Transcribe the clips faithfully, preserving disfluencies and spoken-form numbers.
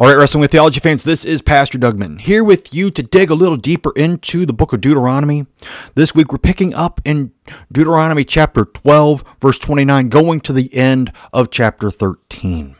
All right, Wrestling with Theology fans, this is Pastor Dougman here with you to dig a little deeper into the book of Deuteronomy. This week we're picking up in Deuteronomy chapter twelve, verse twenty-nine, going to the end of chapter thirteen.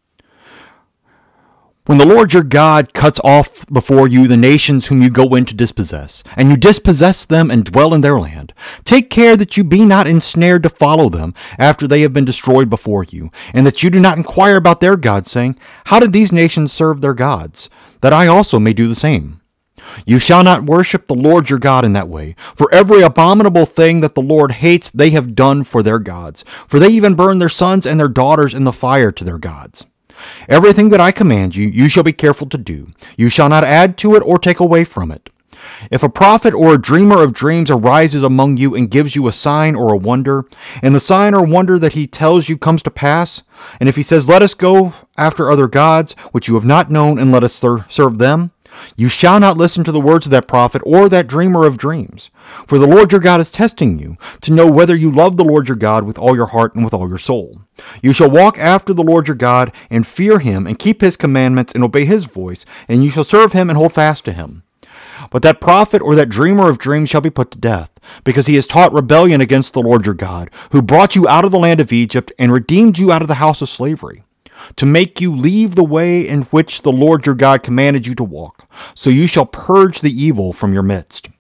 When the Lord your God cuts off before you the nations whom you go in to dispossess, and you dispossess them and dwell in their land, take care that you be not ensnared to follow them after they have been destroyed before you, and that you do not inquire about their gods, saying, how did these nations serve their gods, that I also may do the same? You shall not worship the Lord your God in that way, for every abominable thing that the Lord hates they have done for their gods, for they even burn their sons and their daughters in the fire to their gods. Everything that I command you, you shall be careful to do. You shall not add to it or take away from it. If a prophet or a dreamer of dreams arises among you and gives you a sign or a wonder, and the sign or wonder that he tells you comes to pass, and if he says, let us go after other gods, which you have not known, and let us serve them, you shall not listen to the words of that prophet or that dreamer of dreams. For the Lord your God is testing you, to know whether you love the Lord your God with all your heart and with all your soul. You shall walk after the Lord your God, and fear him, and keep his commandments, and obey his voice, and you shall serve him and hold fast to him. But that prophet or that dreamer of dreams shall be put to death, because he has taught rebellion against the Lord your God, who brought you out of the land of Egypt, and redeemed you out of the house of slavery, to make you leave the way in which the Lord your God commanded you to walk. So you shall purge the evil from your midst.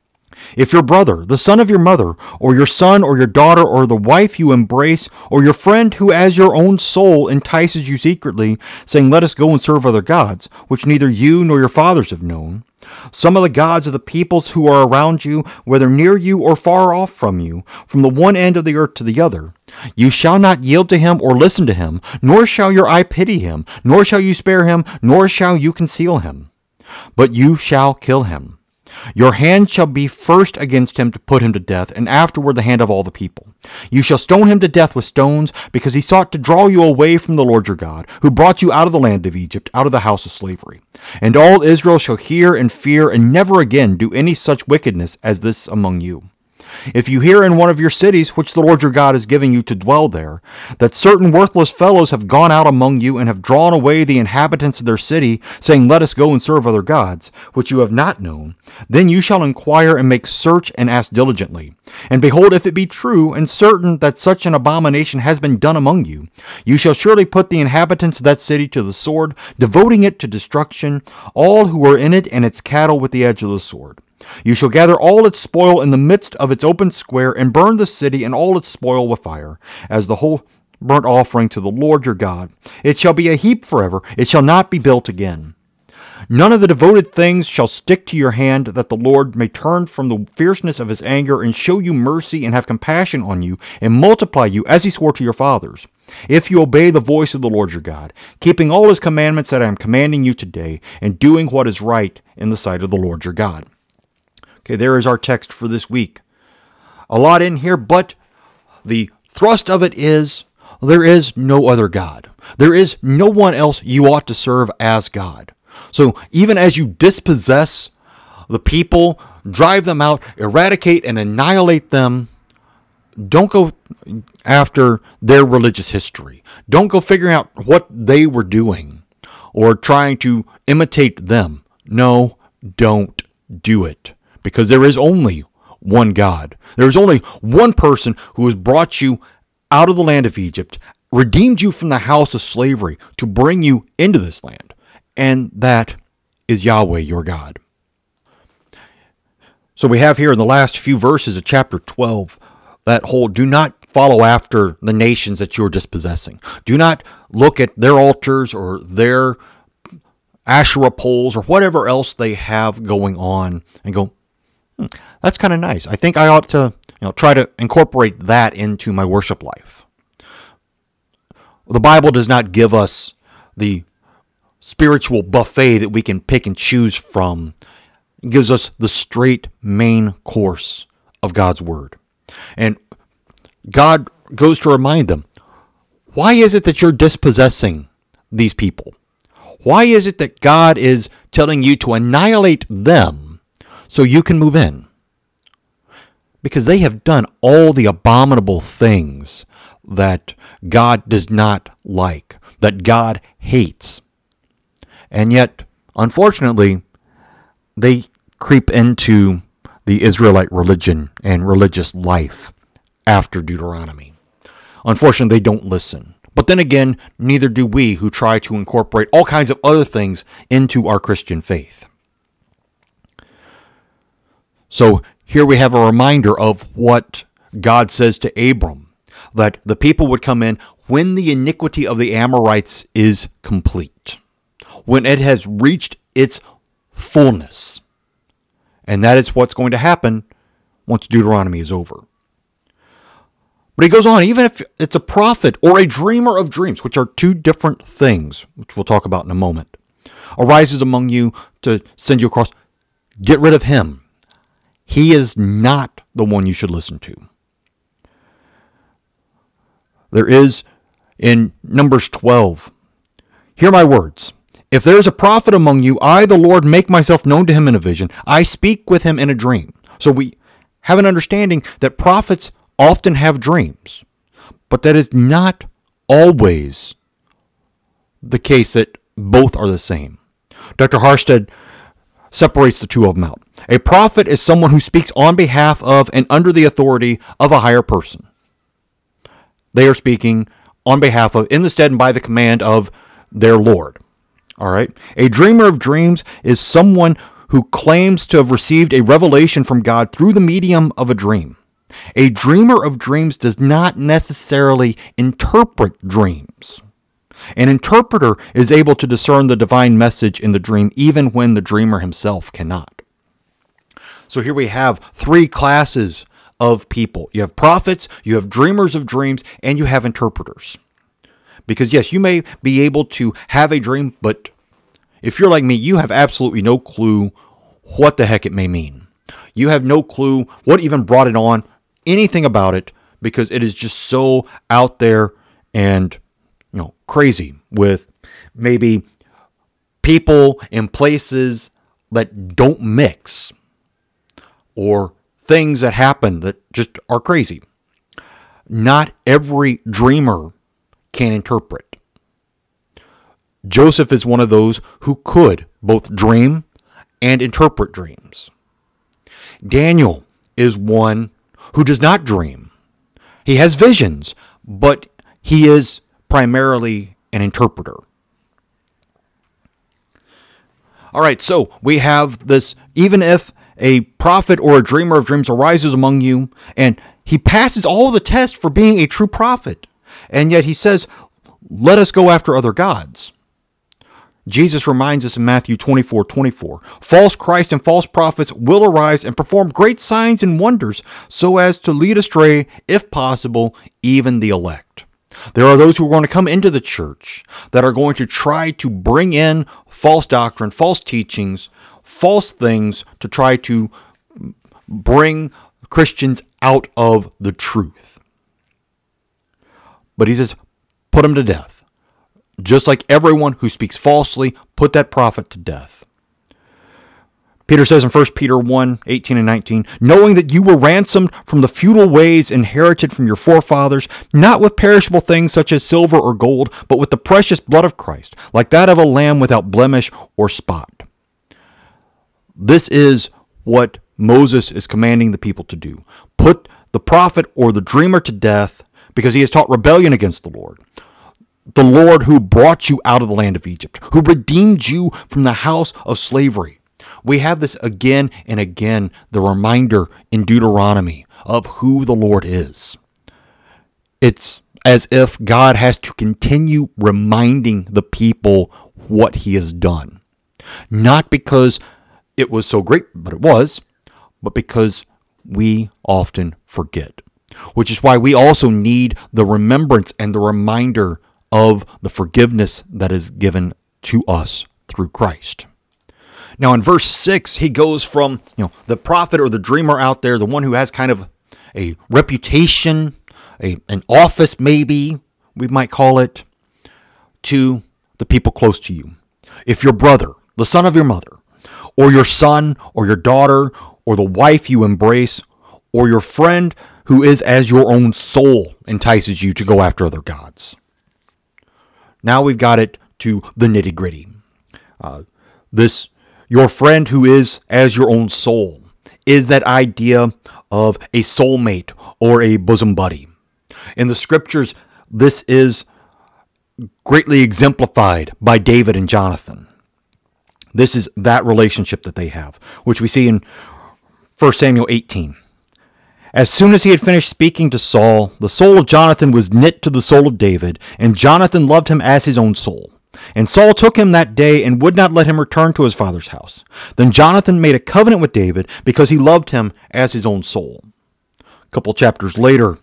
If your brother, the son of your mother, or your son or your daughter, or the wife you embrace, or your friend who as your own soul entices you secretly, saying, let us go and serve other gods, which neither you nor your fathers have known, some of the gods of the peoples who are around you, whether near you or far off from you, from the one end of the earth to the other, you shall not yield to him or listen to him, nor shall your eye pity him, nor shall you spare him, nor shall you conceal him, but you shall kill him. Your hand shall be first against him to put him to death, and afterward the hand of all the people. You shall stone him to death with stones, because he sought to draw you away from the Lord your God, who brought you out of the land of Egypt, out of the house of slavery. And all Israel shall hear and fear, and never again do any such wickedness as this among you. If you hear in one of your cities, which the Lord your God is giving you to dwell there, that certain worthless fellows have gone out among you and have drawn away the inhabitants of their city, saying, let us go and serve other gods, which you have not known, then you shall inquire and make search and ask diligently. And behold, if it be true and certain that such an abomination has been done among you, you shall surely put the inhabitants of that city to the sword, devoting it to destruction, all who are in it and its cattle with the edge of the sword. You shall gather all its spoil in the midst of its open square, and burn the city and all its spoil with fire, as the whole burnt offering to the Lord your God. It shall be a heap forever, it shall not be built again. None of the devoted things shall stick to your hand, that the Lord may turn from the fierceness of his anger, and show you mercy, and have compassion on you, and multiply you, as he swore to your fathers. If you obey the voice of the Lord your God, keeping all his commandments that I am commanding you today, and doing what is right in the sight of the Lord your God. Okay, there is our text for this week. A lot in here, but the thrust of it is, there is no other God. There is no one else you ought to serve as God. So even as you dispossess the people, drive them out, eradicate and annihilate them, don't go after their religious history. Don't go figuring out what they were doing or trying to imitate them. No, don't do it. Because there is only one God. There is only one person who has brought you out of the land of Egypt, redeemed you from the house of slavery to bring you into this land. And that is Yahweh, your God. So we have here in the last few verses of chapter twelve, that whole do not follow after the nations that you're dispossessing. Do not look at their altars or their Asherah poles or whatever else they have going on and go, Hmm, that's kind of nice. I think I ought to, you know, try to incorporate that into my worship life. The Bible does not give us the spiritual buffet that we can pick and choose from. It gives us the straight main course of God's Word. And God goes to remind them, why is it that you're dispossessing these people? Why is it that God is telling you to annihilate them so you can move in? Because they have done all the abominable things that God does not like, that God hates. And yet, unfortunately, they creep into the Israelite religion and religious life after Deuteronomy. Unfortunately, they don't listen. But then again, neither do we, who try to incorporate all kinds of other things into our Christian faith. So here we have a reminder of what God says to Abram, that the people would come in when the iniquity of the Amorites is complete, when it has reached its fullness. And that is what's going to happen once Deuteronomy is over. But he goes on, even if it's a prophet or a dreamer of dreams, which are two different things, which we'll talk about in a moment, arises among you to send you across, get rid of him. He is not the one you should listen to. There is in Numbers twelve, hear my words. If there is a prophet among you, I, the Lord, make myself known to him in a vision. I speak with him in a dream. So we have an understanding that prophets often have dreams, but that is not always the case that both are the same. Doctor Harstead separates the two of them out. A prophet is someone who speaks on behalf of and under the authority of a higher person. They are speaking on behalf of, in the stead and by the command of their Lord. All right. A dreamer of dreams is someone who claims to have received a revelation from God through the medium of a dream. A dreamer of dreams does not necessarily interpret dreams. An interpreter is able to discern the divine message in the dream even when the dreamer himself cannot. So here we have three classes of people. You have prophets, you have dreamers of dreams, and you have interpreters. Because yes, you may be able to have a dream, but if you're like me, you have absolutely no clue what the heck it may mean. You have no clue what even brought it on, anything about it, because it is just so out there and, you know, crazy with maybe people in places that don't mix, or things that happen that just are crazy. Not every dreamer can interpret. Joseph is one of those who could both dream and interpret dreams. Daniel is one who does not dream. He has visions, but he is primarily an interpreter. All right, so we have this, even if a prophet or a dreamer of dreams arises among you, and he passes all the tests for being a true prophet, and yet he says, let us go after other gods. Jesus reminds us in Matthew twenty-four twenty-four, false Christ and false prophets will arise and perform great signs and wonders so as to lead astray, if possible, even the elect. There are those who are going to come into the church that are going to try to bring in false doctrine, false teachings, false things to try to bring Christians out of the truth. But he says, put them to death. Just like everyone who speaks falsely, put that prophet to death. Peter says in First Peter one eighteen and nineteen, knowing that you were ransomed from the futile ways inherited from your forefathers, not with perishable things such as silver or gold, but with the precious blood of Christ, like that of a lamb without blemish or spot. This is what Moses is commanding the people to do. Put the prophet or the dreamer to death because he has taught rebellion against the Lord. The Lord who brought you out of the land of Egypt, who redeemed you from the house of slavery. We have this again and again, the reminder in Deuteronomy of who the Lord is. It's as if God has to continue reminding the people what he has done. Not because it was so great, but it was, but because we often forget. Which is why we also need the remembrance and the reminder of the forgiveness that is given to us through Christ. Now in verse six, he goes from, you know, the prophet or the dreamer out there, the one who has kind of a reputation, a, an office maybe, we might call it, to the people close to you. If your brother, the son of your mother, or your son, or your daughter, or the wife you embrace, or your friend who is as your own soul entices you to go after other gods. Now we've got it to the nitty-gritty. This, your friend who is as your own soul, is that idea of a soulmate or a bosom buddy. In the scriptures, this is greatly exemplified by David and Jonathan. This is that relationship that they have, which we see in First Samuel eighteen. As soon as he had finished speaking to Saul, the soul of Jonathan was knit to the soul of David, and Jonathan loved him as his own soul. And Saul took him that day and would not let him return to his father's house. Then Jonathan made a covenant with David because he loved him as his own soul. A couple chapters later,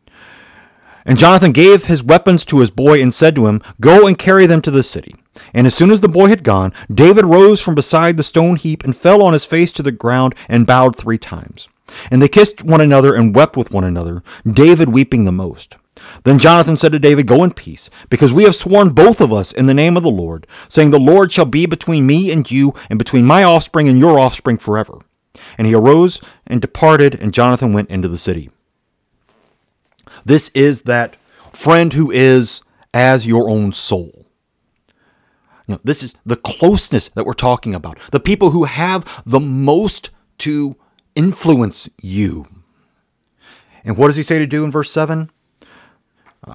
and Jonathan gave his weapons to his boy and said to him, "Go and carry them to the city." And as soon as the boy had gone, David rose from beside the stone heap and fell on his face to the ground and bowed three times. And they kissed one another and wept with one another, David weeping the most. Then Jonathan said to David, "Go in peace, because we have sworn both of us in the name of the Lord, saying, 'The Lord shall be between me and you, and between my offspring and your offspring forever.' And he arose and departed, and Jonathan went into the city." This is that friend who is as your own soul. You know, this is the closeness that we're talking about. The people who have the most to influence you. And what does he say to do in verse seven? Uh,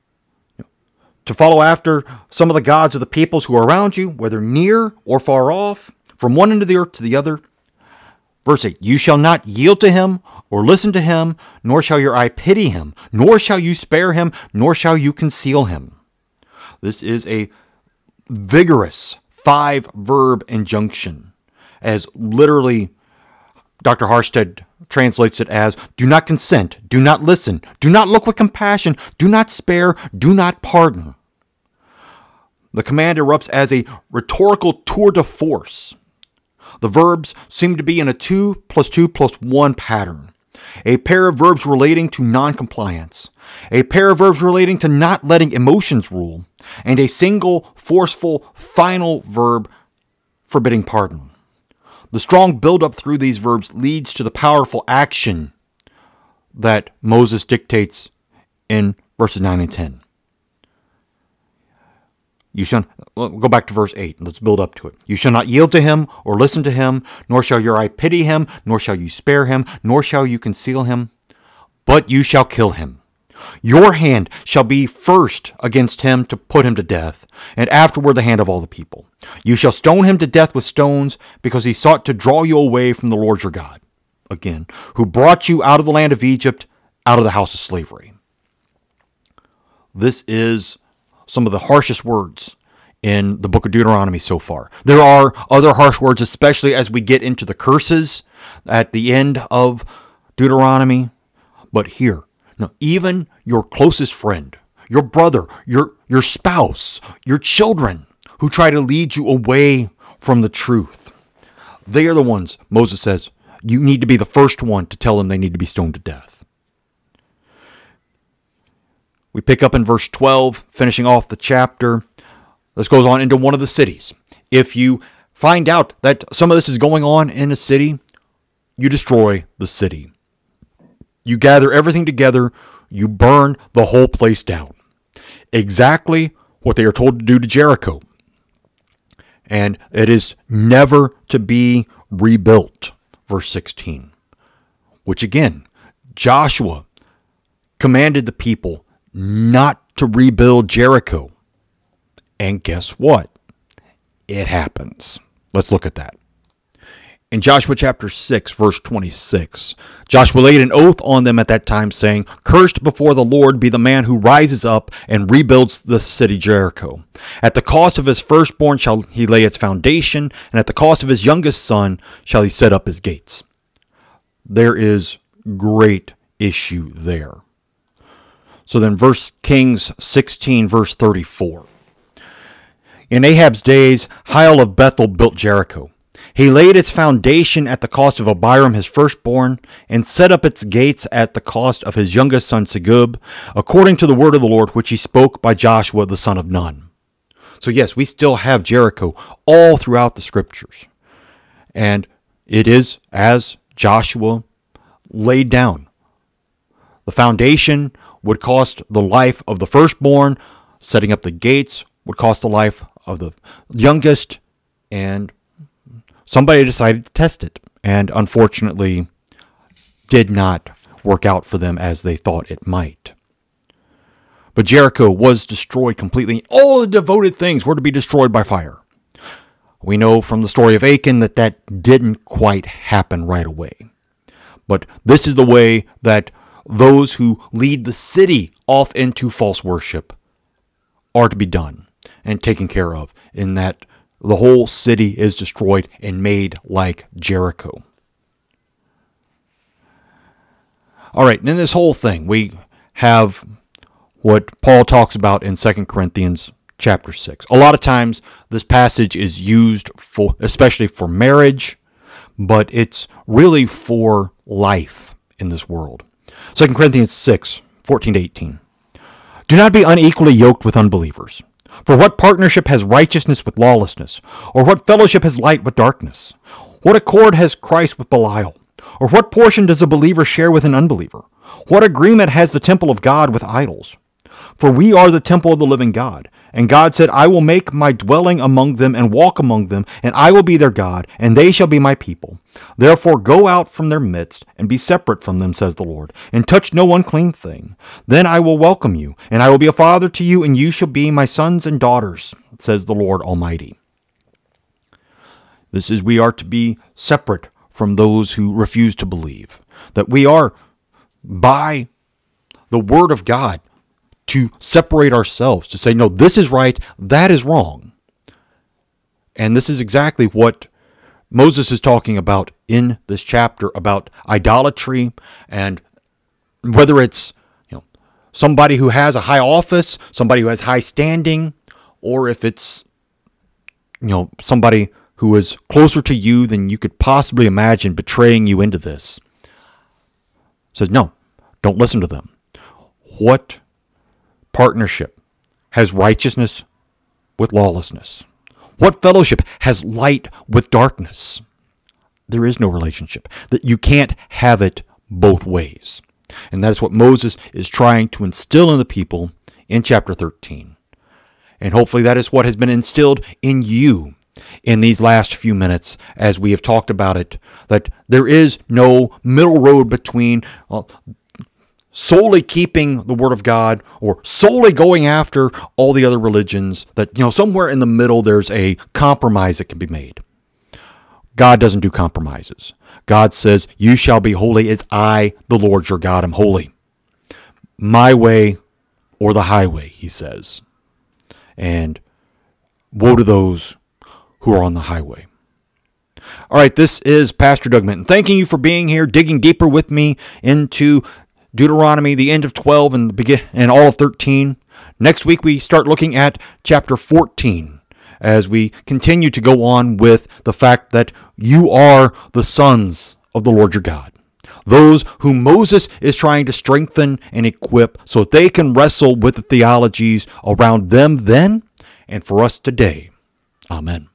to follow after some of the gods of the peoples who are around you, whether near or far off, from one end of the earth to the other. Verse eight, "You shall not yield to him or listen to him, nor shall your eye pity him, nor shall you spare him, nor shall you conceal him." This is a vigorous five-verb injunction, as literally Doctor Harstead translates it as, do not consent, do not listen, do not look with compassion, do not spare, do not pardon. The command erupts as a rhetorical tour de force. The verbs seem to be in a two plus two plus one pattern. A pair of verbs relating to non-compliance, a pair of verbs relating to not letting emotions rule, and a single, forceful, final verb forbidding pardon. The strong buildup through these verbs leads to the powerful action that Moses dictates in verses nine and ten. You shall, well, go back to verse eight. Let's build up to it. "You shall not yield to him or listen to him, nor shall your eye pity him, nor shall you spare him, nor shall you conceal him, but you shall kill him. Your hand shall be first against him to put him to death, and afterward the hand of all the people. You shall stone him to death with stones, because he sought to draw you away from the Lord your God," again, "who brought you out of the land of Egypt, out of the house of slavery." This is some of the harshest words in the book of Deuteronomy so far. There are other harsh words, especially as we get into the curses at the end of Deuteronomy. But here, no, even your closest friend, your brother, your, your spouse, your children who try to lead you away from the truth, they are the ones, Moses says, you need to be the first one to tell them they need to be stoned to death. We pick up in verse twelve, finishing off the chapter. This goes on into one of the cities. If you find out that some of this is going on in a city, you destroy the city. You gather everything together, you burn the whole place down. Exactly what they are told to do to Jericho. And it is never to be rebuilt. Verse sixteen. Which again, Joshua commanded the people not to rebuild Jericho. And guess what? It happens. Let's look at that. In Joshua chapter six, verse twenty-six, Joshua laid an oath on them at that time, saying, "Cursed before the Lord be the man who rises up and rebuilds the city Jericho. At the cost of his firstborn shall he lay its foundation, and at the cost of his youngest son shall he set up his gates." There is great issue there. So then verse Kings sixteen, verse thirty-four. In Ahab's days, Hiel of Bethel built Jericho. He laid its foundation at the cost of Abiram his firstborn, and set up its gates at the cost of his youngest son Segub, according to the word of the Lord which he spoke by Joshua the son of Nun. So yes, we still have Jericho all throughout the scriptures. And it is as Joshua laid down. The foundation would cost the life of the firstborn. Setting up the gates would cost the life of the youngest. and somebody decided to test it, and unfortunately did not work out for them as they thought it might. But Jericho was destroyed completely. All the devoted things were to be destroyed by fire. We know from the story of Achan that that didn't quite happen right away. But this is the way that those who lead the city off into false worship are to be done and taken care of, in that the whole city is destroyed and made like Jericho. All right, and in this whole thing, we have what Paul talks about in Second Corinthians chapter six. A lot of times this passage is used for, especially for marriage, but it's really for life in this world. Second Corinthians six, fourteen to eighteen. Do not be unequally yoked with unbelievers. For what partnership has righteousness with lawlessness? Or what fellowship has light with darkness? What accord has Christ with Belial? Or what portion does a believer share with an unbeliever? What agreement has the temple of God with idols? For we are the temple of the living God. And God said, I will make my dwelling among them and walk among them, and I will be their God, and they shall be my people. Therefore go out from their midst, and be separate from them, says the Lord, and touch no unclean thing. Then I will welcome you, and I will be a father to you, and you shall be my sons and daughters, says the Lord Almighty. This is, we are to be separate from those who refuse to believe. That we are, by the word of God, to separate ourselves, to say, no, this is right, that is wrong. And this is exactly what Moses is talking about in this chapter, about idolatry, and whether it's, you know, somebody who has a high office, somebody who has high standing, or if it's, you know, somebody who is closer to you than you could possibly imagine betraying you into this. Says, no, don't listen to them. What partnership has righteousness with lawlessness? What fellowship has light with darkness? There is no relationship. That you can't have it both ways. And that is what Moses is trying to instill in the people in chapter thirteen. And hopefully that is what has been instilled in you in these last few minutes as we have talked about it, that there is no middle road between well, solely keeping the Word of God or solely going after all the other religions, that, you know, somewhere in the middle there's a compromise that can be made. God doesn't do compromises. God says, you shall be holy as I, the Lord your God, am holy. My way or the highway, he says. And woe to those who are on the highway. All right, this is Pastor Doug Minton. Thanking you for being here, digging deeper with me into Deuteronomy, the end of twelve and the begin and all of thirteen. Next week we start looking at chapter fourteen as we continue to go on with the fact that you are the sons of the Lord your God. Those whom Moses is trying to strengthen and equip so that they can wrestle with the theologies around them then and for us today. Amen.